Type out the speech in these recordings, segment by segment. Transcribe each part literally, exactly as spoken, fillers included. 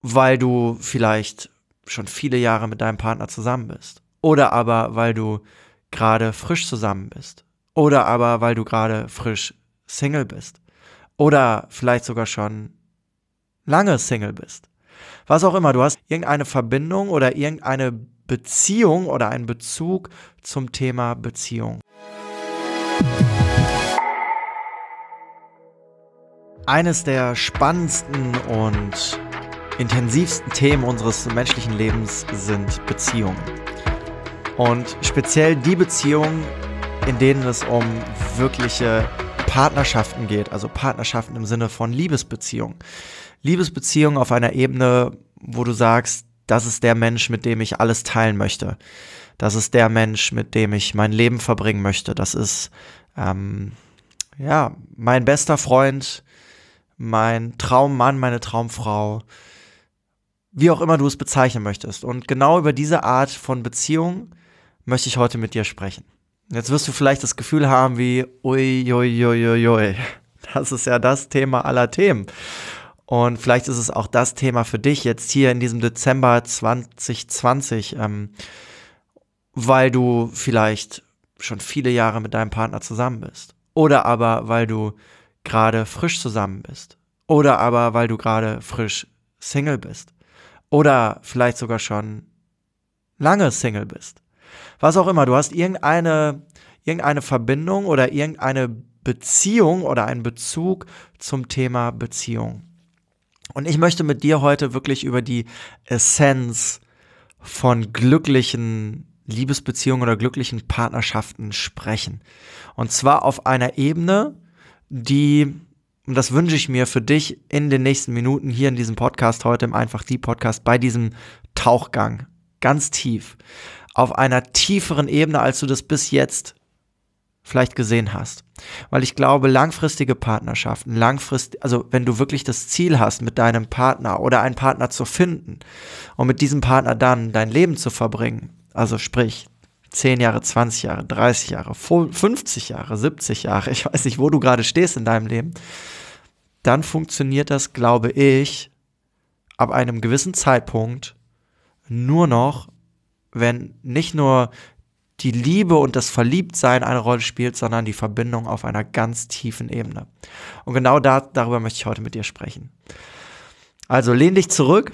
weil du vielleicht schon viele Jahre mit deinem Partner zusammen bist. Oder aber, weil du gerade frisch zusammen bist. Oder aber, weil du gerade frisch Single bist. Oder vielleicht sogar schon lange Single bist. Was auch immer, du hast irgendeine Verbindung oder irgendeine Beziehung oder einen Bezug zum Thema Beziehung. Eines der spannendsten und intensivsten Themen unseres menschlichen Lebens sind Beziehungen. Und speziell die Beziehungen, in denen es um wirkliche Partnerschaften geht, also Partnerschaften im Sinne von Liebesbeziehungen. Liebesbeziehungen auf einer Ebene, wo du sagst, das ist der Mensch, mit dem ich alles teilen möchte. Das ist der Mensch, mit dem ich mein Leben verbringen möchte. Das ist ähm, ja mein bester Freund, mein Traummann, meine Traumfrau, wie auch immer du es bezeichnen möchtest. Und genau über diese Art von Beziehung möchte ich heute mit dir sprechen. Jetzt wirst du vielleicht das Gefühl haben wie, ui, ui, ui, ui, ui. Das ist ja das Thema aller Themen. Und vielleicht ist es auch das Thema für dich jetzt hier in diesem Dezember zwanzig zwanzig, ähm, weil du vielleicht schon viele Jahre mit deinem Partner zusammen bist. Oder aber, weil du gerade frisch zusammen bist. Oder aber, weil du gerade frisch Single bist. Oder vielleicht sogar schon lange Single bist. Was auch immer, du hast irgendeine, irgendeine Verbindung oder irgendeine Beziehung oder einen Bezug zum Thema Beziehung. Und ich möchte mit dir heute wirklich über die Essenz von glücklichen Liebesbeziehungen oder glücklichen Partnerschaften sprechen. Und zwar auf einer Ebene, die, und das wünsche ich mir für dich in den nächsten Minuten hier in diesem Podcast heute, im Einfach Die Podcast, bei diesem Tauchgang, ganz tief, auf einer tieferen Ebene, als du das bis jetzt vielleicht gesehen hast. Weil ich glaube, langfristige Partnerschaften, langfristig, also wenn du wirklich das Ziel hast, mit deinem Partner oder einen Partner zu finden und mit diesem Partner dann dein Leben zu verbringen, also sprich zehn Jahre, zwanzig Jahre, dreißig Jahre, fünfzig Jahre, siebzig Jahre, ich weiß nicht, wo du gerade stehst in deinem Leben, dann funktioniert das, glaube ich, ab einem gewissen Zeitpunkt nur noch, wenn nicht nur die Liebe und das Verliebtsein eine Rolle spielt, sondern die Verbindung auf einer ganz tiefen Ebene. Und genau da, darüber möchte ich heute mit dir sprechen. Also lehn dich zurück.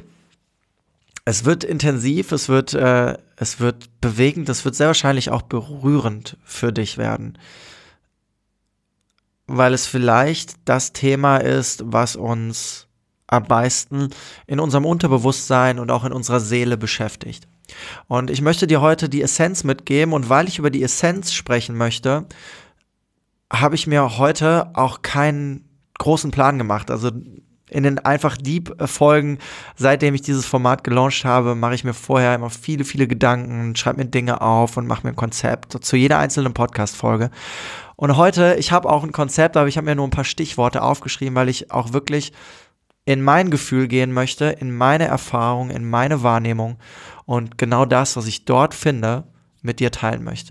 Es wird intensiv, es wird, äh, es wird bewegend, es wird sehr wahrscheinlich auch berührend für dich werden. Weil es vielleicht das Thema ist, was uns am meisten in unserem Unterbewusstsein und auch in unserer Seele beschäftigt. Und ich möchte dir heute die Essenz mitgeben, und weil ich über die Essenz sprechen möchte, habe ich mir heute auch keinen großen Plan gemacht. Also in den Einfach Deep-Folgen, seitdem ich dieses Format gelauncht habe, mache ich mir vorher immer viele, viele Gedanken, schreibe mir Dinge auf und mache mir ein Konzept zu jeder einzelnen Podcast-Folge. Und heute, ich habe auch ein Konzept, aber ich habe mir nur ein paar Stichworte aufgeschrieben, weil ich auch wirklich in mein Gefühl gehen möchte, in meine Erfahrung, in meine Wahrnehmung und genau das, was ich dort finde, mit dir teilen möchte.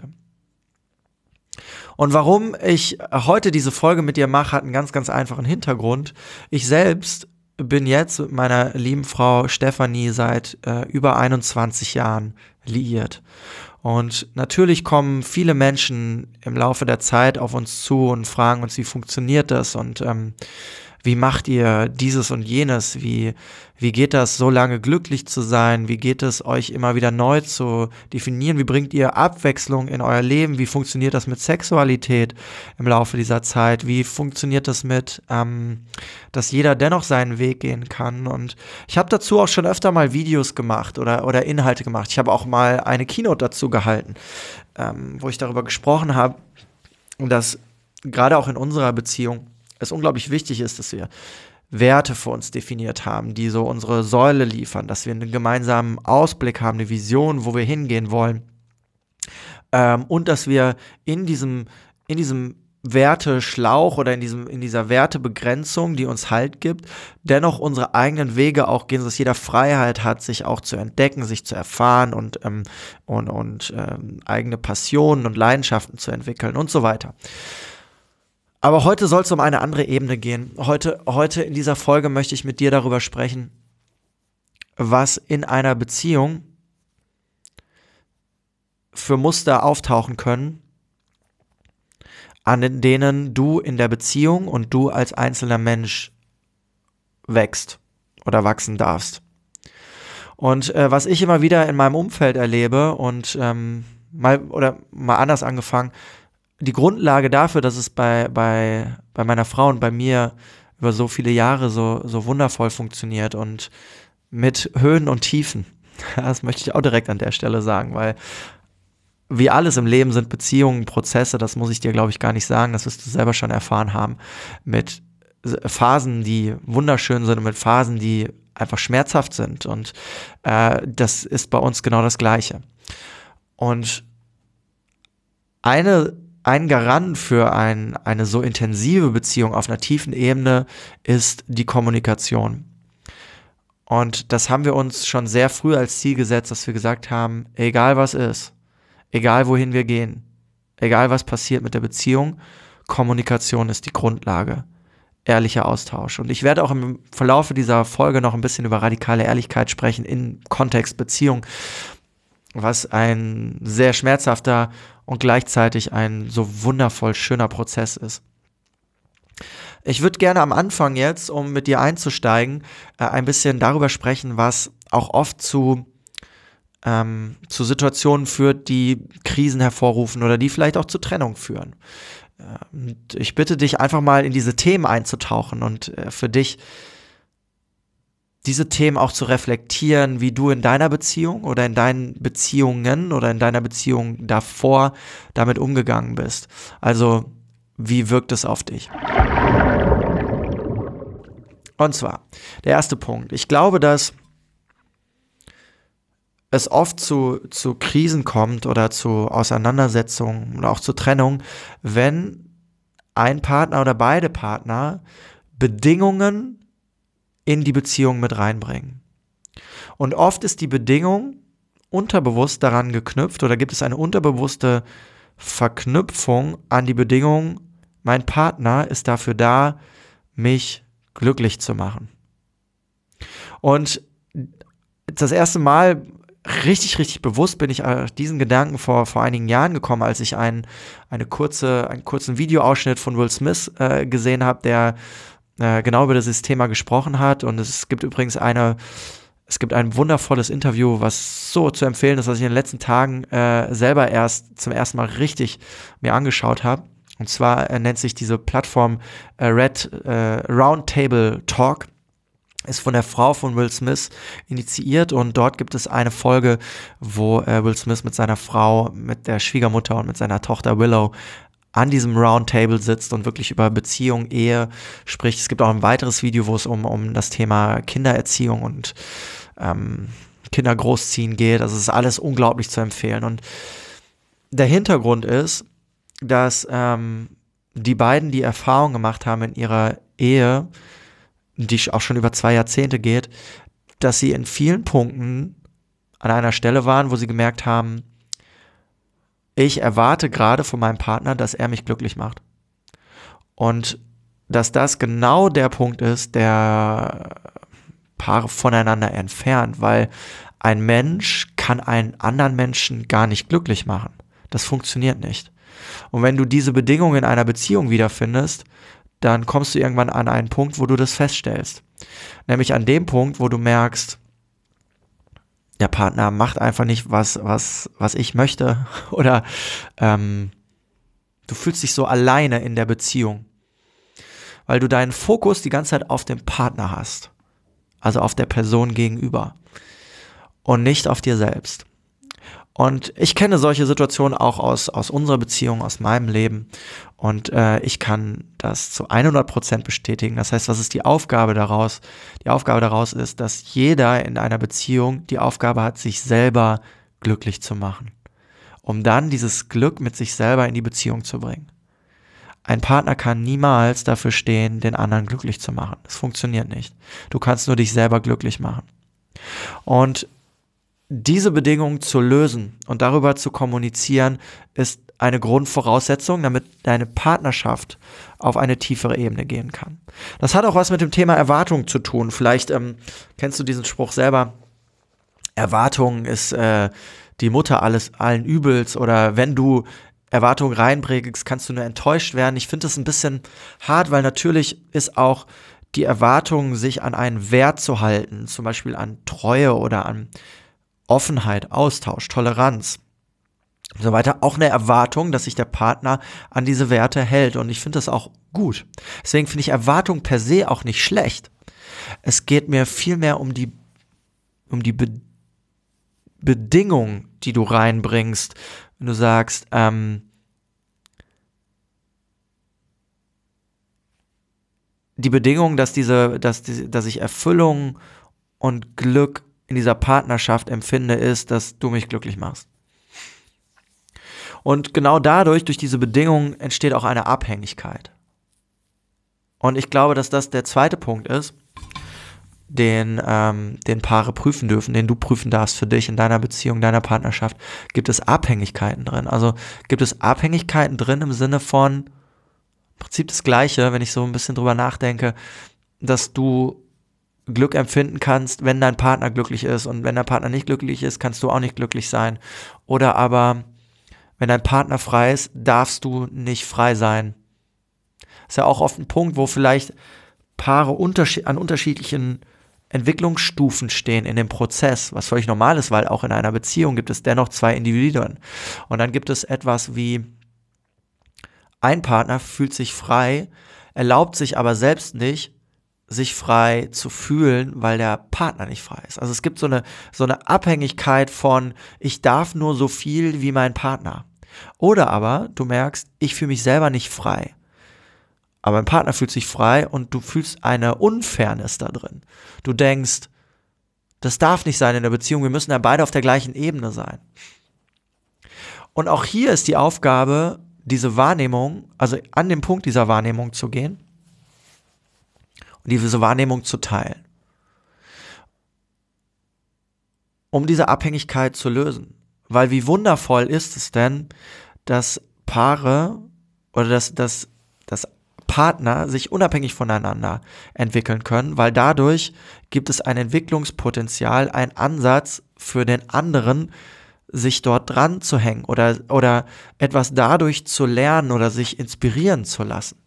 Und warum ich heute diese Folge mit dir mache, hat einen ganz, ganz einfachen Hintergrund. Ich selbst bin jetzt mit meiner lieben Frau Stefanie seit äh, über einundzwanzig Jahren liiert. Und natürlich kommen viele Menschen im Laufe der Zeit auf uns zu und fragen uns, wie funktioniert das und ähm, wie macht ihr dieses und jenes? Wie, wie geht das, so lange glücklich zu sein? Wie geht es, euch immer wieder neu zu definieren? Wie bringt ihr Abwechslung in euer Leben? Wie funktioniert das mit Sexualität im Laufe dieser Zeit? Wie funktioniert das mit, ähm, dass jeder dennoch seinen Weg gehen kann? Und ich habe dazu auch schon öfter mal Videos gemacht oder, oder Inhalte gemacht. Ich habe auch mal eine Keynote dazu gehalten, ähm, wo ich darüber gesprochen habe, dass gerade auch in unserer Beziehung es unglaublich wichtig ist, dass wir Werte für uns definiert haben, die so unsere Säule liefern, dass wir einen gemeinsamen Ausblick haben, eine Vision, wo wir hingehen wollen, ähm, und dass wir in diesem, in diesem Werteschlauch oder in diesem, in dieser Wertebegrenzung, die uns Halt gibt, dennoch unsere eigenen Wege auch gehen, dass jeder Freiheit hat, sich auch zu entdecken, sich zu erfahren und, ähm, und, und ähm, eigene Passionen und Leidenschaften zu entwickeln und so weiter. Aber heute soll es um eine andere Ebene gehen. Heute, heute in dieser Folge möchte ich mit dir darüber sprechen, was in einer Beziehung für Muster auftauchen können, an denen du in der Beziehung und du als einzelner Mensch wächst oder wachsen darfst. Und äh, was ich immer wieder in meinem Umfeld erlebe und ähm, mal oder mal anders angefangen, die Grundlage dafür, dass es bei, bei, bei meiner Frau und bei mir über so viele Jahre so, so wundervoll funktioniert und mit Höhen und Tiefen. Das möchte ich auch direkt an der Stelle sagen, weil wie alles im Leben sind Beziehungen, Prozesse, das muss ich dir, glaube ich, gar nicht sagen, das wirst du selber schon erfahren haben, mit Phasen, die wunderschön sind und mit Phasen, die einfach schmerzhaft sind, und äh, das ist bei uns genau das Gleiche. Und eine, ein Garant für ein, eine so intensive Beziehung auf einer tiefen Ebene ist die Kommunikation. Und das haben wir uns schon sehr früh als Ziel gesetzt, dass wir gesagt haben, egal was ist, egal wohin wir gehen, egal was passiert mit der Beziehung, Kommunikation ist die Grundlage. Ehrlicher Austausch. Und ich werde auch im Verlauf dieser Folge noch ein bisschen über radikale Ehrlichkeit sprechen in Kontext Beziehung, was ein sehr schmerzhafter und gleichzeitig ein so wundervoll schöner Prozess ist. Ich würde gerne am Anfang jetzt, um mit dir einzusteigen, äh, ein bisschen darüber sprechen, was auch oft zu, ähm, zu Situationen führt, die Krisen hervorrufen oder die vielleicht auch zu Trennung führen. Und ich bitte dich einfach mal in diese Themen einzutauchen und äh, für dich diese Themen auch zu reflektieren, wie du in deiner Beziehung oder in deinen Beziehungen oder in deiner Beziehung davor damit umgegangen bist. Also, wie wirkt es auf dich? Und zwar, der erste Punkt. Ich glaube, dass es oft zu, zu Krisen kommt oder zu Auseinandersetzungen oder auch zu Trennung, wenn ein Partner oder beide Partner Bedingungen in die Beziehung mit reinbringen. Und oft ist die Bedingung unterbewusst daran geknüpft oder gibt es eine unterbewusste Verknüpfung an die Bedingung, mein Partner ist dafür da, mich glücklich zu machen. Und das erste Mal richtig, richtig bewusst bin ich auf diesen Gedanken vor, vor einigen Jahren gekommen, als ich ein, eine kurze, einen kurzen Videoausschnitt von Will Smith äh, gesehen habe, der äh, genau über dieses Thema gesprochen hat. Und es gibt übrigens eine, es gibt ein wundervolles Interview, was so zu empfehlen ist, was ich in den letzten Tagen äh, selber erst zum ersten Mal richtig mir angeschaut habe. Und zwar äh, nennt sich diese Plattform äh, Red äh, Roundtable Talk. Ist von der Frau von Will Smith initiiert, und dort gibt es eine Folge, wo äh, Will Smith mit seiner Frau, mit der Schwiegermutter und mit seiner Tochter Willow an diesem Roundtable sitzt und wirklich über Beziehung, Ehe spricht. Es gibt auch ein weiteres Video, wo es um, um das Thema Kindererziehung und ähm, Kinder großziehen geht. Also es ist alles unglaublich zu empfehlen. Und der Hintergrund ist, dass ähm, die beiden die Erfahrung gemacht haben in ihrer Ehe, die auch schon über zwei Jahrzehnte geht, dass sie in vielen Punkten an einer Stelle waren, wo sie gemerkt haben, ich erwarte gerade von meinem Partner, dass er mich glücklich macht. Und dass das genau der Punkt ist, der Paare voneinander entfernt, weil ein Mensch kann einen anderen Menschen gar nicht glücklich machen. Das funktioniert nicht. Und wenn du diese Bedingungen in einer Beziehung wiederfindest, dann kommst du irgendwann an einen Punkt, wo du das feststellst. Nämlich an dem Punkt, wo du merkst, der Partner macht einfach nicht, was, was, was ich möchte. Oder ähm, du fühlst dich so alleine in der Beziehung. Weil du deinen Fokus die ganze Zeit auf dem Partner hast. Also auf der Person gegenüber. Und nicht auf dir selbst. Und ich kenne solche Situationen auch aus, aus unserer Beziehung, aus meinem Leben. Und äh, ich kann das zu hundert Prozent bestätigen. Das heißt, was ist die Aufgabe daraus? Die Aufgabe daraus ist, dass jeder in einer Beziehung die Aufgabe hat, sich selber glücklich zu machen. Um dann dieses Glück mit sich selber in die Beziehung zu bringen. Ein Partner kann niemals dafür stehen, den anderen glücklich zu machen. Das funktioniert nicht. Du kannst nur dich selber glücklich machen. Und diese Bedingungen zu lösen und darüber zu kommunizieren, ist eine Grundvoraussetzung, damit deine Partnerschaft auf eine tiefere Ebene gehen kann. Das hat auch was mit dem Thema Erwartung zu tun. Vielleicht ähm, kennst du diesen Spruch selber. Erwartung ist äh, die Mutter alles allen Übels, oder wenn du Erwartungen reinbringst, kannst du nur enttäuscht werden. Ich finde das ein bisschen hart, weil natürlich ist auch die Erwartung, sich an einen Wert zu halten, zum Beispiel an Treue oder an Offenheit, Austausch, Toleranz und so weiter, auch eine Erwartung, dass sich der Partner an diese Werte hält, und ich finde das auch gut. Deswegen finde ich Erwartung per se auch nicht schlecht. Es geht mir vielmehr um die, um die Be- Bedingung, die du reinbringst, wenn du sagst, ähm, die Bedingung, dass diese, dass, die, dass ich Erfüllung und Glück in dieser Partnerschaft empfinde, ist, dass du mich glücklich machst. Und genau dadurch, durch diese Bedingung, entsteht auch eine Abhängigkeit. Und ich glaube, dass das der zweite Punkt ist, den, ähm, den Paare prüfen dürfen, den du prüfen darfst für dich in deiner Beziehung, deiner Partnerschaft. Gibt es Abhängigkeiten drin? Also gibt es Abhängigkeiten drin im Sinne von, im Prinzip das Gleiche, wenn ich so ein bisschen drüber nachdenke, dass du Glück empfinden kannst, wenn dein Partner glücklich ist, und wenn dein Partner nicht glücklich ist, kannst du auch nicht glücklich sein. Oder aber, wenn dein Partner frei ist, darfst du nicht frei sein. Das ist ja auch oft ein Punkt, wo vielleicht Paare unterschied- an unterschiedlichen Entwicklungsstufen stehen in dem Prozess, was völlig normal ist, weil auch in einer Beziehung gibt es dennoch zwei Individuen. Und dann gibt es etwas wie, ein Partner fühlt sich frei, erlaubt sich aber selbst nicht, sich frei zu fühlen, weil der Partner nicht frei ist. Also es gibt so eine, so eine Abhängigkeit von, ich darf nur so viel wie mein Partner. Oder aber du merkst, ich fühle mich selber nicht frei. Aber mein Partner fühlt sich frei, und du fühlst eine Unfairness da drin. Du denkst, das darf nicht sein in der Beziehung, wir müssen ja beide auf der gleichen Ebene sein. Und auch hier ist die Aufgabe, diese Wahrnehmung, also an den Punkt dieser Wahrnehmung zu gehen und diese Wahrnehmung zu teilen, um diese Abhängigkeit zu lösen. Weil wie wundervoll ist es denn, dass Paare oder dass, dass, dass Partner sich unabhängig voneinander entwickeln können, weil dadurch gibt es ein Entwicklungspotenzial, einen Ansatz für den anderen, sich dort dran zu hängen oder, oder etwas dadurch zu lernen oder sich inspirieren zu lassen.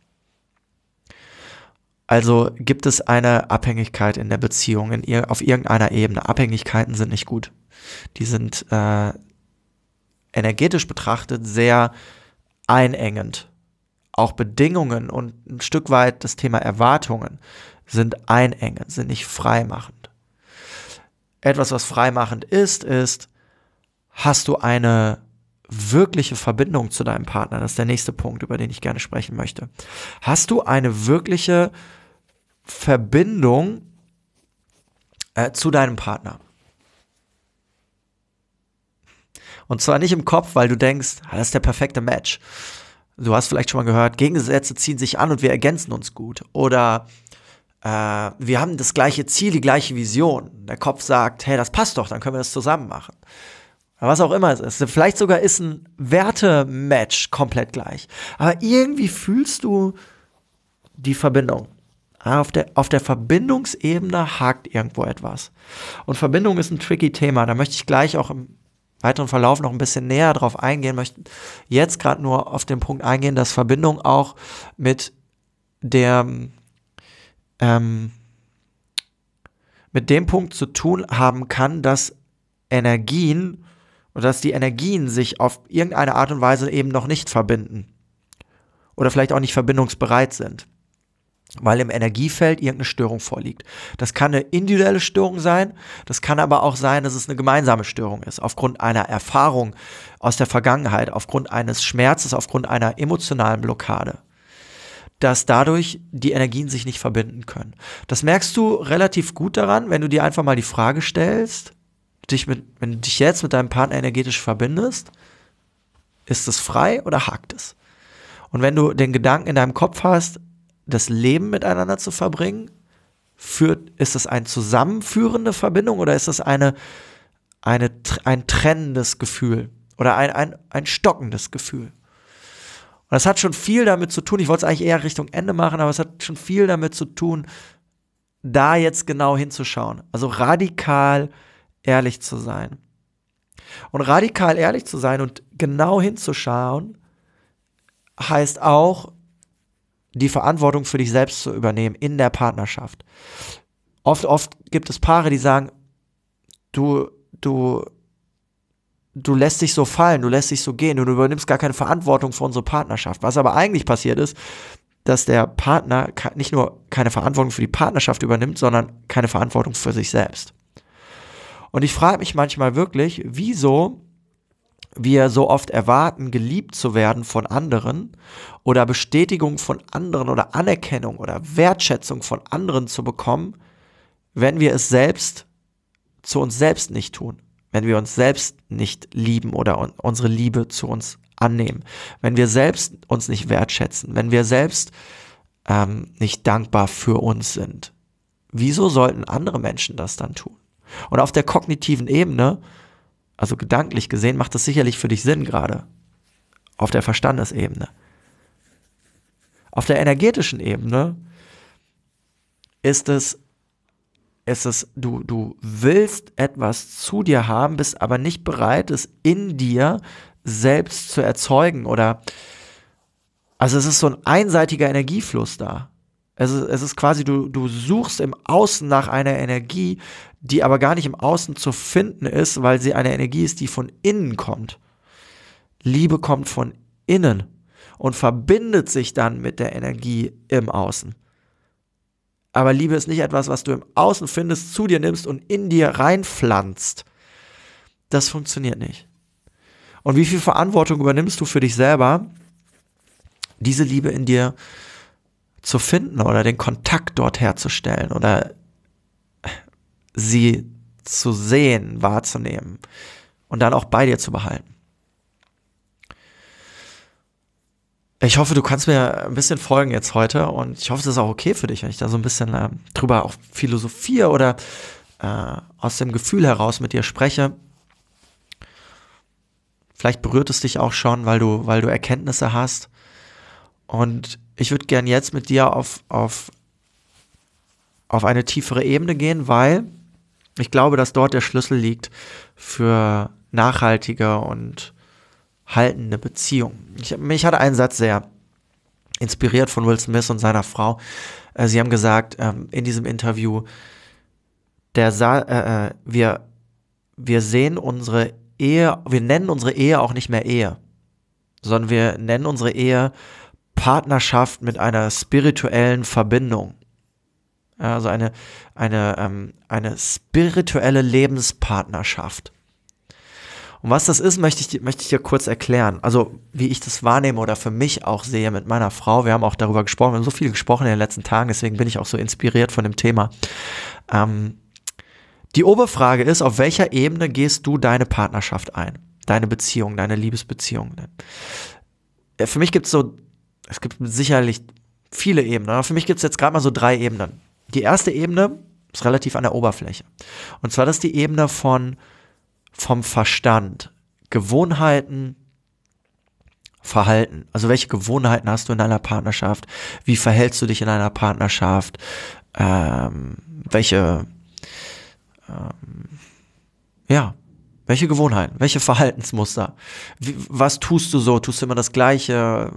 Also gibt es eine Abhängigkeit in der Beziehung in ir- auf irgendeiner Ebene. Abhängigkeiten sind nicht gut. Die sind äh, energetisch betrachtet sehr einengend. Auch Bedingungen und ein Stück weit das Thema Erwartungen sind einengend, sind nicht freimachend. Etwas, was freimachend ist, ist, hast du eine wirkliche Verbindung zu deinem Partner? Das ist der nächste Punkt, über den ich gerne sprechen möchte. Hast du eine wirkliche Verbindung äh, zu deinem Partner? Und zwar nicht im Kopf, weil du denkst, ah, das ist der perfekte Match. Du hast vielleicht schon mal gehört, Gegensätze ziehen sich an und wir ergänzen uns gut. Oder äh, wir haben das gleiche Ziel, die gleiche Vision. Der Kopf sagt, hey, das passt doch, dann können wir das zusammen machen. Was auch immer es ist. Vielleicht sogar ist ein Wertematch komplett gleich. Aber irgendwie fühlst du die Verbindung. Auf der, auf der Verbindungsebene hakt irgendwo etwas. Und Verbindung ist ein tricky Thema. Da möchte ich gleich auch im weiteren Verlauf noch ein bisschen näher drauf eingehen. Möchte jetzt gerade nur auf den Punkt eingehen, dass Verbindung auch mit der ähm, mit dem Punkt zu tun haben kann, dass Energien oder dass die Energien sich auf irgendeine Art und Weise eben noch nicht verbinden oder vielleicht auch nicht verbindungsbereit sind, weil im Energiefeld irgendeine Störung vorliegt. Das kann eine individuelle Störung sein, das kann aber auch sein, dass es eine gemeinsame Störung ist, aufgrund einer Erfahrung aus der Vergangenheit, aufgrund eines Schmerzes, aufgrund einer emotionalen Blockade, dass dadurch die Energien sich nicht verbinden können. Das merkst du relativ gut daran, wenn du dir einfach mal die Frage stellst, dich mit, wenn du dich jetzt mit deinem Partner energetisch verbindest, ist es frei oder hakt es? Und wenn du den Gedanken in deinem Kopf hast, das Leben miteinander zu verbringen, führt, ist es eine zusammenführende Verbindung oder ist es eine, eine, ein trennendes Gefühl oder ein, ein, ein stockendes Gefühl? Und das hat schon viel damit zu tun, ich wollte es eigentlich eher Richtung Ende machen, aber es hat schon viel damit zu tun, da jetzt genau hinzuschauen. Also radikal ehrlich zu sein. Und radikal ehrlich zu sein und genau hinzuschauen, heißt auch, die Verantwortung für dich selbst zu übernehmen in der Partnerschaft. Oft, oft gibt es Paare, die sagen, du, du, du lässt dich so fallen, du lässt dich so gehen, du übernimmst gar keine Verantwortung für unsere Partnerschaft. Was aber eigentlich passiert ist, dass der Partner nicht nur keine Verantwortung für die Partnerschaft übernimmt, sondern keine Verantwortung für sich selbst. Und ich frage mich manchmal wirklich, wieso wir so oft erwarten, geliebt zu werden von anderen oder Bestätigung von anderen oder Anerkennung oder Wertschätzung von anderen zu bekommen, wenn wir es selbst zu uns selbst nicht tun, wenn wir uns selbst nicht lieben oder un- unsere Liebe zu uns annehmen, wenn wir selbst uns nicht wertschätzen, wenn wir selbst ähm, nicht dankbar für uns sind. Wieso sollten andere Menschen das dann tun? Und auf der kognitiven Ebene, also gedanklich gesehen, macht das sicherlich für dich Sinn gerade. Auf der Verstandesebene. Auf der energetischen Ebene ist es, ist es, du, du willst etwas zu dir haben, bist aber nicht bereit, es in dir selbst zu erzeugen oder, also es ist so ein einseitiger Energiefluss da. Es ist, es ist quasi, du, du suchst im Außen nach einer Energie, die aber gar nicht im Außen zu finden ist, weil sie eine Energie ist, die von innen kommt. Liebe kommt von innen und verbindet sich dann mit der Energie im Außen. Aber Liebe ist nicht etwas, was du im Außen findest, zu dir nimmst und in dir reinpflanzt. Das funktioniert nicht. Und wie viel Verantwortung übernimmst du für dich selber, diese Liebe in dir zu finden oder den Kontakt dort herzustellen oder sie zu sehen, wahrzunehmen und dann auch bei dir zu behalten. Ich hoffe, du kannst mir ein bisschen folgen jetzt heute und ich hoffe, es ist auch okay für dich, wenn ich da so ein bisschen äh, drüber auch philosophiere oder äh, aus dem Gefühl heraus mit dir spreche. Vielleicht berührt es dich auch schon, weil du, weil du Erkenntnisse hast. Und ich würde gern jetzt mit dir auf, auf, auf eine tiefere Ebene gehen, weil ich glaube, dass dort der Schlüssel liegt für nachhaltige und haltende Beziehungen. Ich, mich hat ein Satz sehr inspiriert von Will Smith und seiner Frau. Äh, sie haben gesagt ähm, in diesem Interview, der Sa- äh, wir, wir sehen unsere Ehe, wir nennen unsere Ehe auch nicht mehr Ehe, sondern wir nennen unsere Ehe Partnerschaft mit einer spirituellen Verbindung. Also eine, eine, ähm, eine spirituelle Lebenspartnerschaft. Und was das ist, möchte ich, möchte ich dir kurz erklären. Also wie ich das wahrnehme oder für mich auch sehe mit meiner Frau. Wir haben auch darüber gesprochen, wir haben so viel gesprochen in den letzten Tagen, deswegen bin ich auch so inspiriert von dem Thema. Ähm, die Oberfrage ist, auf welcher Ebene gehst du deine Partnerschaft ein? Deine Beziehung, deine Liebesbeziehung. Für mich gibt es so, es gibt sicherlich viele Ebenen, aber für mich gibt es jetzt gerade mal so drei Ebenen. Die erste Ebene ist relativ an der Oberfläche. Und zwar das ist die Ebene von vom Verstand, Gewohnheiten, Verhalten. Also welche Gewohnheiten hast du in deiner Partnerschaft? Wie verhältst du dich in einer Partnerschaft? Ähm, welche, ähm, ja, welche Gewohnheiten? Welche Verhaltensmuster? Wie, was tust du so? Tust du immer das Gleiche?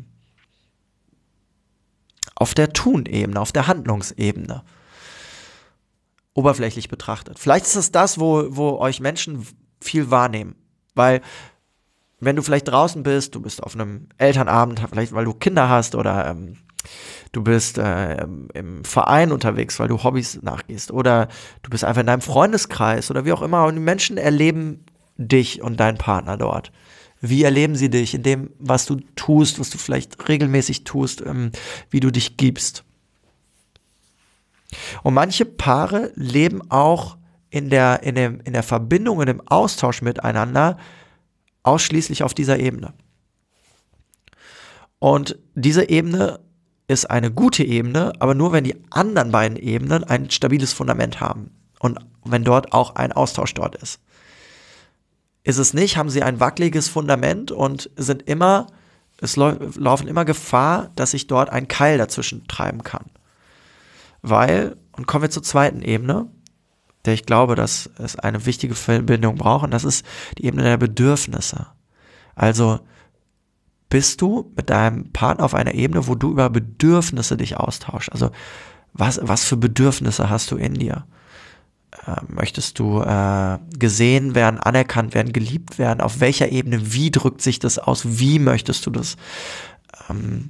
Auf der Tun-Ebene, auf der Handlungsebene. Oberflächlich betrachtet. Vielleicht ist es das, wo, wo euch Menschen viel wahrnehmen. Weil, wenn du vielleicht draußen bist, du bist auf einem Elternabend, vielleicht weil du Kinder hast oder ähm, du bist äh, im Verein unterwegs, weil du Hobbys nachgehst oder du bist einfach in deinem Freundeskreis oder wie auch immer und die Menschen erleben dich und deinen Partner dort. Wie erleben sie dich in dem, was du tust, was du vielleicht regelmäßig tust, ähm, wie du dich gibst? Und manche Paare leben auch in der, in dem, in der Verbindung, in dem Austausch miteinander ausschließlich auf dieser Ebene. Und diese Ebene ist eine gute Ebene, aber nur wenn die anderen beiden Ebenen ein stabiles Fundament haben und wenn dort auch ein Austausch dort ist. Ist es nicht, haben sie ein wackeliges Fundament und sind immer, es lau- laufen immer Gefahr, dass sich dort ein Keil dazwischen treiben kann. Weil, und kommen wir zur zweiten Ebene, der ich glaube, dass es eine wichtige Verbindung braucht, und das ist die Ebene der Bedürfnisse. Also bist du mit deinem Partner auf einer Ebene, wo du über Bedürfnisse dich austauschst? Also was, was für Bedürfnisse hast du in dir? Äh, möchtest du äh, gesehen werden, anerkannt werden, geliebt werden? Auf welcher Ebene? Wie drückt sich das aus? Wie möchtest du das? Ähm,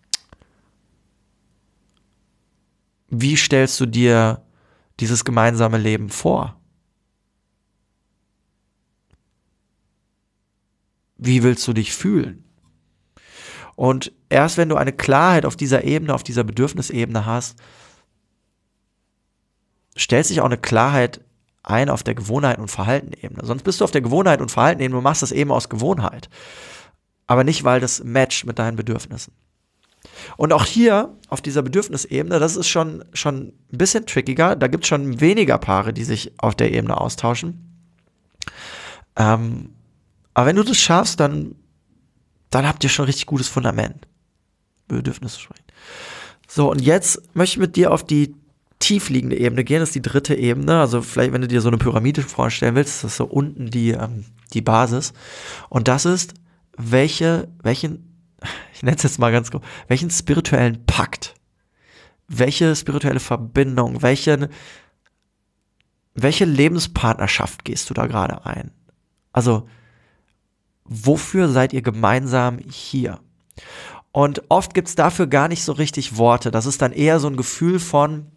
wie stellst du dir dieses gemeinsame Leben vor? Wie willst du dich fühlen? Und erst wenn du eine Klarheit auf dieser Ebene, auf dieser Bedürfnisebene hast, stellt sich auch eine Klarheit ein auf der Gewohnheiten- und Verhaltenebene. Sonst bist du auf der Gewohnheit- und Verhaltenebene und machst das eben aus Gewohnheit. Aber nicht, weil das matcht mit deinen Bedürfnissen. Und auch hier, auf dieser Bedürfnisebene, das ist schon, schon ein bisschen trickiger. Da gibt es schon weniger Paare, die sich auf der Ebene austauschen. Ähm, aber wenn du das schaffst, dann, dann habt ihr schon ein richtig gutes Fundament. Bedürfnisse sprechen. So, und jetzt möchte ich mit dir auf die tiefliegende Ebene gehen. Das ist die dritte Ebene. Also vielleicht, wenn du dir so eine Pyramide vorstellen willst, ist das so unten die, ähm, die Basis. Und das ist, welche, welchen ich nenne es jetzt mal ganz grob, welchen spirituellen Pakt, welche spirituelle Verbindung, welche, welche Lebenspartnerschaft gehst du da gerade ein? Also, wofür seid ihr gemeinsam hier? Und oft gibt es dafür gar nicht so richtig Worte. Das ist dann eher so ein Gefühl von,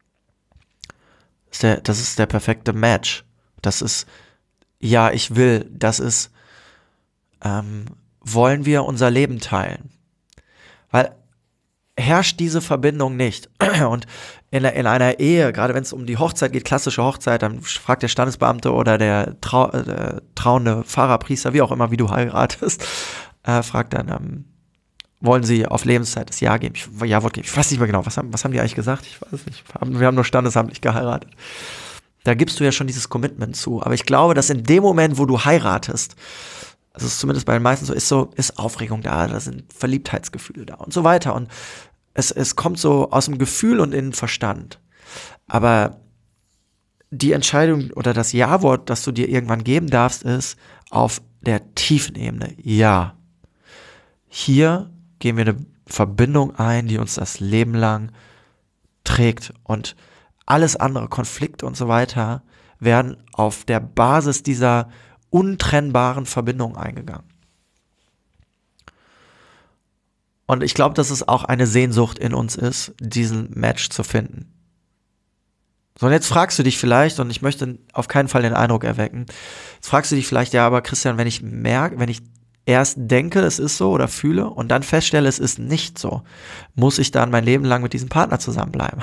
das ist der, das ist der perfekte Match. Das ist, ja, ich will, das ist, ähm, wollen wir unser Leben teilen? Weil herrscht diese Verbindung nicht. Und in, in einer Ehe, gerade wenn es um die Hochzeit geht, klassische Hochzeit, dann fragt der Standesbeamte oder der, Trau, äh, der trauende Pfarrer, Priester, wie auch immer, wie du heiratest, äh, fragt dann, ähm, wollen sie auf Lebenszeit das Ja geben? Ich, ja, Wort geben. Ich weiß nicht mehr genau, was haben, was haben die eigentlich gesagt? Ich weiß nicht. Wir haben nur standesamtlich geheiratet. Da gibst du ja schon dieses Commitment zu. Aber ich glaube, dass in dem Moment, wo du heiratest, also es ist zumindest bei den meisten so, ist so, ist Aufregung da, da sind Verliebtheitsgefühle da und so weiter. Und es, es kommt so aus dem Gefühl und in den Verstand. Aber die Entscheidung oder das Ja-Wort, das du dir irgendwann geben darfst, ist auf der tiefen Ebene. Ja. Hier gehen wir eine Verbindung ein, die uns das Leben lang trägt. Und alles andere, Konflikte und so weiter, werden auf der Basis dieser untrennbaren Verbindung eingegangen. Und ich glaube, dass es auch eine Sehnsucht in uns ist, diesen Match zu finden. So, und jetzt fragst du dich vielleicht, und ich möchte auf keinen Fall den Eindruck erwecken, jetzt fragst du dich vielleicht, ja, aber Christian, wenn ich merke, wenn ich erst denke, es ist so oder fühle und dann feststelle, es ist nicht so, muss ich dann mein Leben lang mit diesem Partner zusammenbleiben?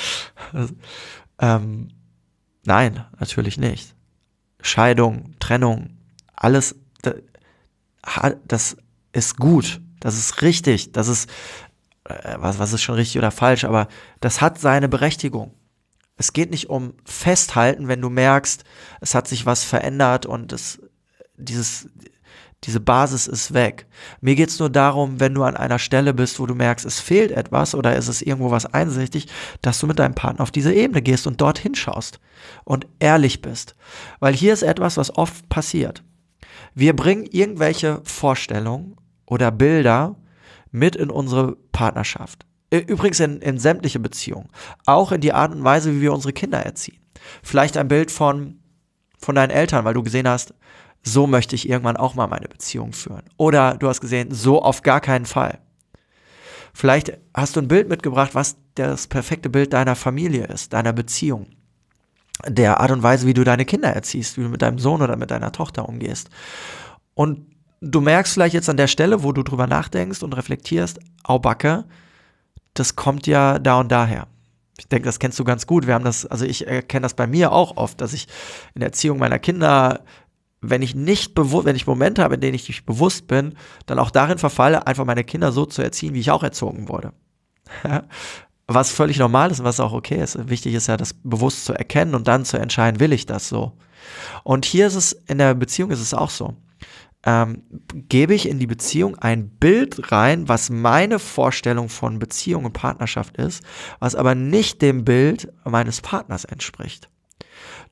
ähm, nein, natürlich nicht. Scheidung, Trennung, alles, das ist gut, das ist richtig, das ist, was, was ist schon richtig oder falsch, aber das hat seine Berechtigung. Es geht nicht um Festhalten, wenn du merkst, es hat sich was verändert und es, dieses, diese Basis ist weg. Mir geht's nur darum, wenn du an einer Stelle bist, wo du merkst, es fehlt etwas oder es ist irgendwo was einsichtig, dass du mit deinem Partner auf diese Ebene gehst und dorthin schaust und ehrlich bist. Weil hier ist etwas, was oft passiert. Wir bringen irgendwelche Vorstellungen oder Bilder mit in unsere Partnerschaft. Übrigens in, in sämtliche Beziehungen. Auch in die Art und Weise, wie wir unsere Kinder erziehen. Vielleicht ein Bild von, von deinen Eltern, weil du gesehen hast, so möchte ich irgendwann auch mal meine Beziehung führen. Oder du hast gesehen, so auf gar keinen Fall. Vielleicht hast du ein Bild mitgebracht, was das perfekte Bild deiner Familie ist, deiner Beziehung. Der Art und Weise, wie du deine Kinder erziehst, wie du mit deinem Sohn oder mit deiner Tochter umgehst. Und du merkst vielleicht jetzt an der Stelle, wo du drüber nachdenkst und reflektierst, au Backe, das kommt ja da und daher. Ich denke, das kennst du ganz gut. Wir haben das, also ich erkenne das bei mir auch oft, dass ich in der Erziehung meiner Kinder, wenn ich nicht bewusst, wenn ich Momente habe, in denen ich nicht bewusst bin, dann auch darin verfalle, einfach meine Kinder so zu erziehen, wie ich auch erzogen wurde. Was völlig normal ist und was auch okay ist. Wichtig ist ja, das bewusst zu erkennen und dann zu entscheiden, will ich das so. Und hier ist es, in der Beziehung ist es auch so. Ähm, gebe ich in die Beziehung ein Bild rein, was meine Vorstellung von Beziehung und Partnerschaft ist, was aber nicht dem Bild meines Partners entspricht.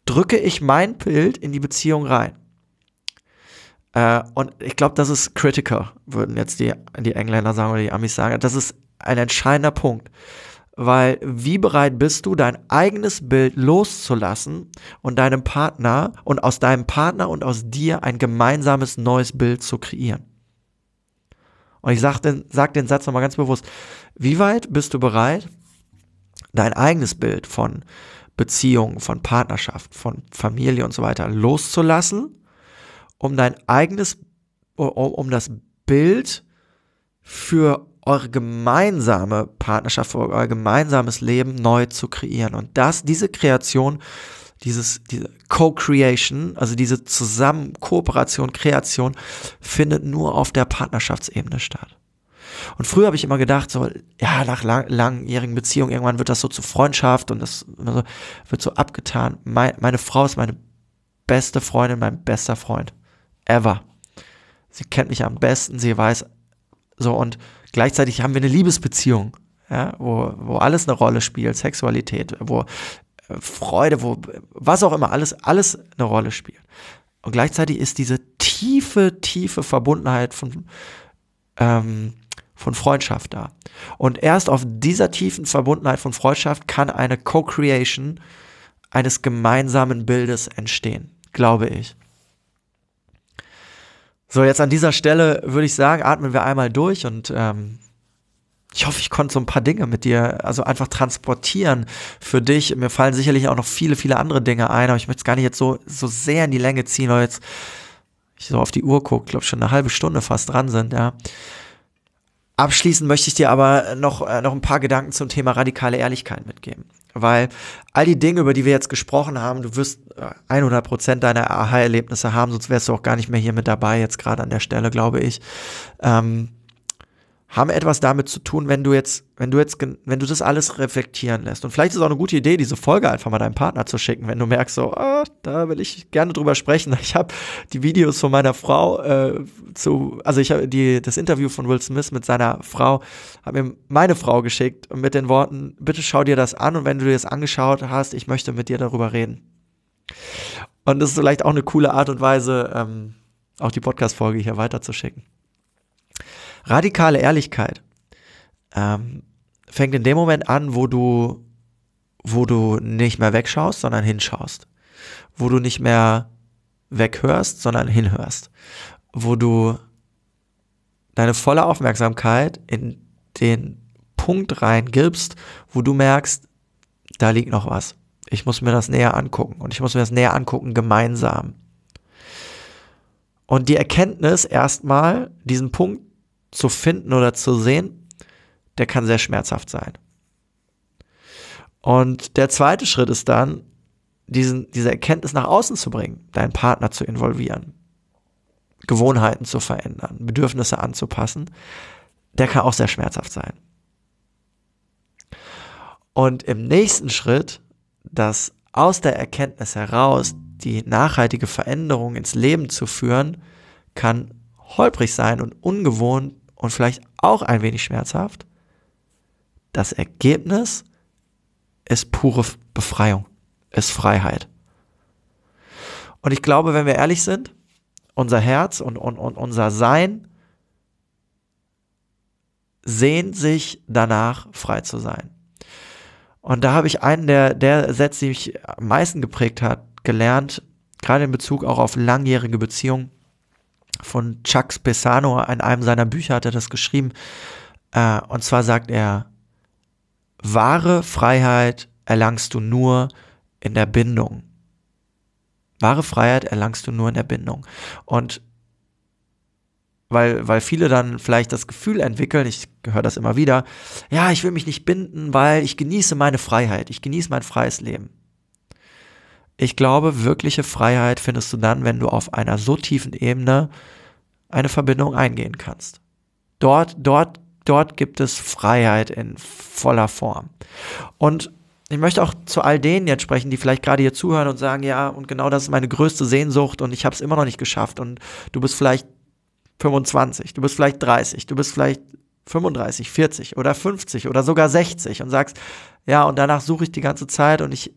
drücke ich mein Bild in die Beziehung rein. Äh, und ich glaube, das ist critical, würden jetzt die, die Engländer sagen oder die Amis sagen. Das ist ein entscheidender Punkt. Weil wie bereit bist du, dein eigenes Bild loszulassen und deinem Partner und aus deinem Partner und aus dir ein gemeinsames neues Bild zu kreieren? Und ich sage den, sag den Satz nochmal ganz bewusst. Wie weit bist du bereit, dein eigenes Bild von Beziehung, von Partnerschaft, von Familie und so weiter loszulassen, um dein eigenes, um, um das Bild für eure gemeinsame Partnerschaft, für euer gemeinsames Leben neu zu kreieren. Und das, diese Kreation, dieses, diese Co-Creation, also diese Zusammen-, Kooperation, Kreation, findet nur auf der Partnerschaftsebene statt. Und früher habe ich immer gedacht, so, ja, nach lang, langjährigen Beziehungen, irgendwann wird das so zu Freundschaft und das wird so abgetan. Mein, meine Frau ist meine beste Freundin, mein bester Freund. Ever. Sie kennt mich am besten, sie weiß, so, und gleichzeitig haben wir eine Liebesbeziehung, ja, wo, wo alles eine Rolle spielt, Sexualität, wo Freude, wo was auch immer, alles, alles eine Rolle spielt. Und gleichzeitig ist diese tiefe, tiefe Verbundenheit von, ähm, von Freundschaft da. Und erst auf dieser tiefen Verbundenheit von Freundschaft kann eine Co-Creation eines gemeinsamen Bildes entstehen, glaube ich. So, jetzt an dieser Stelle würde ich sagen, atmen wir einmal durch und ähm, ich hoffe, ich konnte so ein paar Dinge mit dir, also einfach transportieren für dich. Mir fallen sicherlich auch noch viele, viele andere Dinge ein, aber ich möchte es gar nicht jetzt so, so sehr in die Länge ziehen, weil jetzt ich so auf die Uhr gucke, glaube schon eine halbe Stunde fast dran sind, ja. Abschließend möchte ich dir aber noch, äh, noch ein paar Gedanken zum Thema radikale Ehrlichkeit mitgeben. Weil all die Dinge, über die wir jetzt gesprochen haben, du wirst hundert Prozent deiner Aha-Erlebnisse haben, sonst wärst du auch gar nicht mehr hier mit dabei, jetzt gerade an der Stelle, glaube ich, ähm, haben etwas damit zu tun, wenn du jetzt, wenn du jetzt, wenn du das alles reflektieren lässt. Und vielleicht ist es auch eine gute Idee, diese Folge einfach mal deinem Partner zu schicken, wenn du merkst, so, ah, da will ich gerne drüber sprechen. Ich habe die Videos von meiner Frau äh, zu, also ich habe die das Interview von Will Smith mit seiner Frau, habe mir meine Frau geschickt mit den Worten: Bitte schau dir das an und wenn du dir das angeschaut hast, ich möchte mit dir darüber reden. Und das ist vielleicht auch eine coole Art und Weise, ähm, auch die Podcast-Folge hier weiterzuschicken. Radikale Ehrlichkeit ähm, fängt in dem Moment an, wo du, wo du nicht mehr wegschaust, sondern hinschaust. Wo du nicht mehr weghörst, sondern hinhörst. Wo du deine volle Aufmerksamkeit in den Punkt reingibst, wo du merkst, da liegt noch was. Ich muss mir das näher angucken und ich muss mir das näher angucken gemeinsam. Und die Erkenntnis erstmal, diesen Punkt zu finden oder zu sehen, der kann sehr schmerzhaft sein. Und der zweite Schritt ist dann, diesen, diese Erkenntnis nach außen zu bringen, deinen Partner zu involvieren, Gewohnheiten zu verändern, Bedürfnisse anzupassen. Der kann auch sehr schmerzhaft sein. Und im nächsten Schritt, das aus der Erkenntnis heraus die nachhaltige Veränderung ins Leben zu führen, kann holprig sein und ungewohnt und vielleicht auch ein wenig schmerzhaft. Das Ergebnis ist pure Befreiung, ist Freiheit. Und ich glaube, wenn wir ehrlich sind, unser Herz und, und, und unser Sein sehnt sich danach, frei zu sein. Und da habe ich einen der, der Sätze, die mich am meisten geprägt hat, gelernt, gerade in Bezug auch auf langjährige Beziehungen, von Chuck Spezzano. In einem seiner Bücher hat er das geschrieben. Äh, und zwar sagt er: Wahre Freiheit erlangst du nur in der Bindung. Wahre Freiheit erlangst du nur in der Bindung. Und weil, weil viele dann vielleicht das Gefühl entwickeln, ich höre das immer wieder, ja, ich will mich nicht binden, weil ich genieße meine Freiheit, ich genieße mein freies Leben. Ich glaube, wirkliche Freiheit findest du dann, wenn du auf einer so tiefen Ebene eine Verbindung eingehen kannst. Dort, dort, dort gibt es Freiheit in voller Form. Und ich möchte auch zu all denen jetzt sprechen, die vielleicht gerade hier zuhören und sagen, ja, und genau das ist meine größte Sehnsucht und ich habe es immer noch nicht geschafft. Und du bist vielleicht fünfundzwanzig, du bist vielleicht dreißig, du bist vielleicht fünfunddreißig, vierzig oder fünfzig oder sogar sechzig und sagst, ja, und danach suche ich die ganze Zeit und ich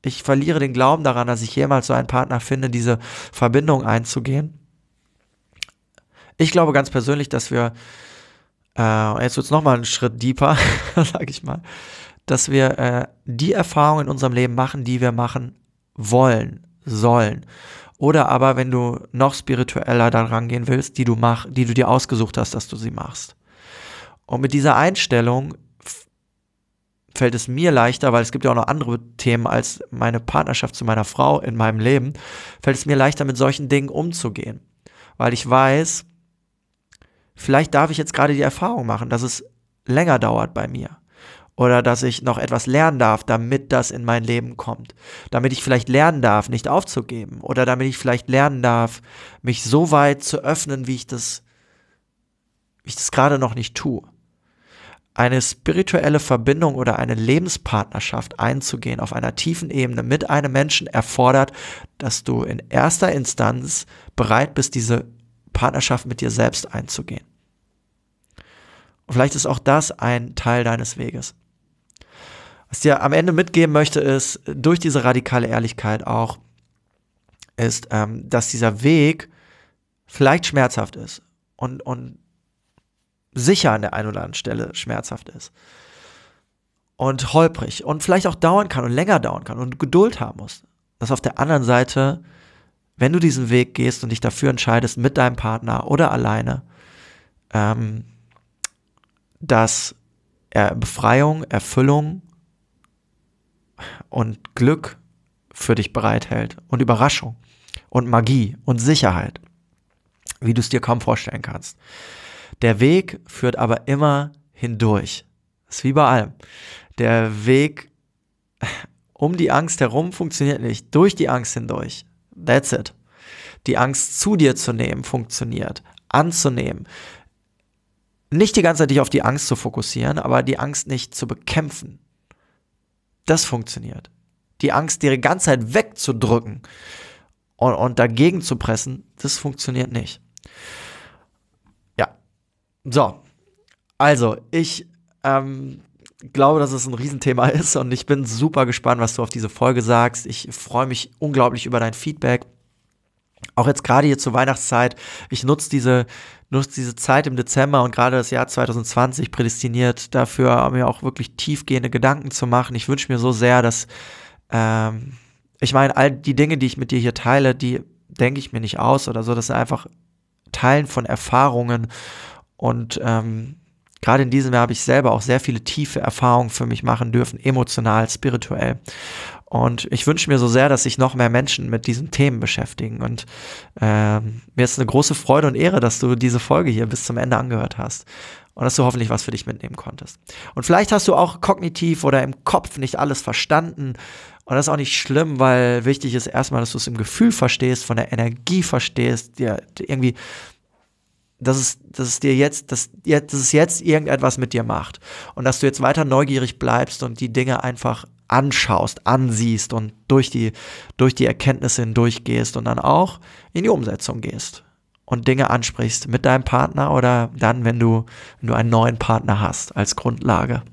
Ich verliere den Glauben daran, dass ich jemals so einen Partner finde, diese Verbindung einzugehen. Ich glaube ganz persönlich, dass wir, äh, jetzt wird es nochmal einen Schritt deeper, sage ich mal, dass wir äh, die Erfahrungen in unserem Leben machen, die wir machen wollen, sollen. Oder aber, wenn du noch spiritueller daran gehen willst, die du mach, die du dir ausgesucht hast, dass du sie machst. Und mit dieser Einstellung f- fällt es mir leichter, weil es gibt ja auch noch andere Themen als meine Partnerschaft zu meiner Frau in meinem Leben, fällt es mir leichter, mit solchen Dingen umzugehen. Weil ich weiß, vielleicht darf ich jetzt gerade die Erfahrung machen, dass es länger dauert bei mir. Oder dass ich noch etwas lernen darf, damit das in mein Leben kommt. Damit ich vielleicht lernen darf, nicht aufzugeben. Oder damit ich vielleicht lernen darf, mich so weit zu öffnen, wie ich das, wie ich das gerade noch nicht tue. Eine spirituelle Verbindung oder eine Lebenspartnerschaft einzugehen auf einer tiefen Ebene mit einem Menschen erfordert, dass du in erster Instanz bereit bist, diese Partnerschaft mit dir selbst einzugehen. Und vielleicht ist auch das ein Teil deines Weges. Was ich dir am Ende mitgeben möchte, ist, durch diese radikale Ehrlichkeit auch, ist, ähm, dass dieser Weg vielleicht schmerzhaft ist und, und sicher an der einen oder anderen Stelle schmerzhaft ist. Und holprig und vielleicht auch dauern kann und länger dauern kann und Geduld haben muss. Dass auf der anderen Seite, wenn du diesen Weg gehst und dich dafür entscheidest, mit deinem Partner oder alleine, ähm, dass er Befreiung, Erfüllung und Glück für dich bereithält und Überraschung und Magie und Sicherheit, wie du es dir kaum vorstellen kannst. Der Weg führt aber immer hindurch. Das ist wie bei allem. Der Weg um die Angst herum funktioniert nicht, durch die Angst hindurch. That's it. Die Angst zu dir zu nehmen funktioniert, anzunehmen. Nicht die ganze Zeit dich auf die Angst zu fokussieren, aber die Angst nicht zu bekämpfen. Das funktioniert. Die Angst, die ganze Zeit wegzudrücken und, und dagegen zu pressen, das funktioniert nicht. Ja, so. Also, ich ähm, glaube, dass es ein Riesenthema ist und ich bin super gespannt, was du auf diese Folge sagst. Ich freue mich unglaublich über dein Feedback. Auch jetzt gerade hier zur Weihnachtszeit. Ich nutze diese nutze diese Zeit im Dezember und gerade das Jahr zwanzig zwanzig prädestiniert dafür, mir auch wirklich tiefgehende Gedanken zu machen. Ich wünsche mir so sehr, dass, ähm, ich meine, all die Dinge, die ich mit dir hier teile, die denke ich mir nicht aus oder so. Das sind einfach Teilen von Erfahrungen und ähm, gerade in diesem Jahr habe ich selber auch sehr viele tiefe Erfahrungen für mich machen dürfen, emotional, spirituell. Und ich wünsche mir so sehr, dass sich noch mehr Menschen mit diesen Themen beschäftigen. Und ähm, mir ist eine große Freude und Ehre, dass du diese Folge hier bis zum Ende angehört hast. Und dass du hoffentlich was für dich mitnehmen konntest. Und vielleicht hast du auch kognitiv oder im Kopf nicht alles verstanden. Und das ist auch nicht schlimm, weil wichtig ist erstmal, dass du es im Gefühl verstehst, von der Energie verstehst, dir irgendwie, dass es, dass es dir jetzt, dass, dass es jetzt irgendetwas mit dir macht. Und dass du jetzt weiter neugierig bleibst und die Dinge einfach anschaust, ansiehst und durch die, durch die Erkenntnisse hindurchgehst und dann auch in die Umsetzung gehst und Dinge ansprichst mit deinem Partner oder dann, wenn du, wenn du einen neuen Partner hast als Grundlage.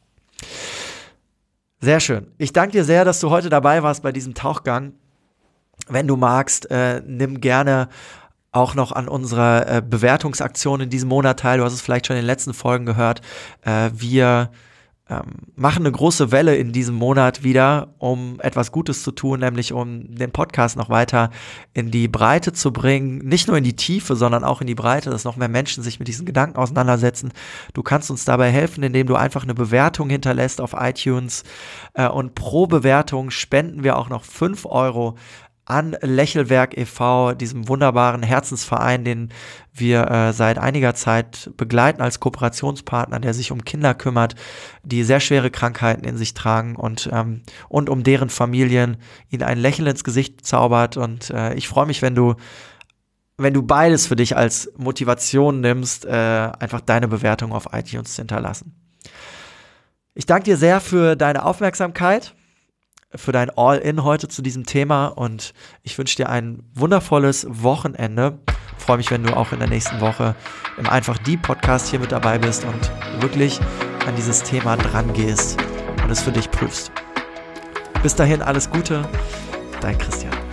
Sehr schön. Ich danke dir sehr, dass du heute dabei warst bei diesem Tauchgang. Wenn du magst, äh, nimm gerne auch noch an unserer äh, Bewertungsaktion in diesem Monat teil. Du hast es vielleicht schon in den letzten Folgen gehört. Äh, wir ähm, machen eine große Welle in diesem Monat wieder, um etwas Gutes zu tun, nämlich um den Podcast noch weiter in die Breite zu bringen. Nicht nur in die Tiefe, sondern auch in die Breite, dass noch mehr Menschen sich mit diesen Gedanken auseinandersetzen. Du kannst uns dabei helfen, indem du einfach eine Bewertung hinterlässt auf iTunes. Äh, und pro Bewertung spenden wir auch noch fünf Euro an Lächelwerk e V, diesem wunderbaren Herzensverein, den wir äh, seit einiger Zeit begleiten als Kooperationspartner, der sich um Kinder kümmert, die sehr schwere Krankheiten in sich tragen und ähm, und um deren Familien, ihnen ein Lächeln ins Gesicht zaubert. Und äh, ich freue mich, wenn du wenn du beides für dich als Motivation nimmst, äh, einfach deine Bewertung auf iTunes zu hinterlassen. Ich danke dir sehr für deine Aufmerksamkeit, für dein All-In heute zu diesem Thema und ich wünsche dir ein wundervolles Wochenende. Ich freue mich, wenn du auch in der nächsten Woche im Einfach Die Podcast hier mit dabei bist und wirklich an dieses Thema dran gehst und es für dich prüfst. Bis dahin alles Gute, dein Christian.